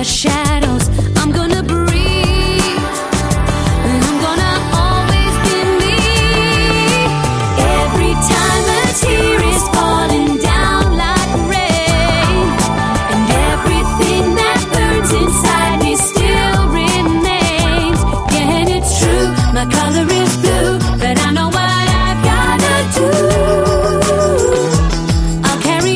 shadows, I'm gonna breathe, and I'm gonna always be me. Every time a tear is falling down like rain, and everything that burns inside me still remains. Yeah, and it's true, my color is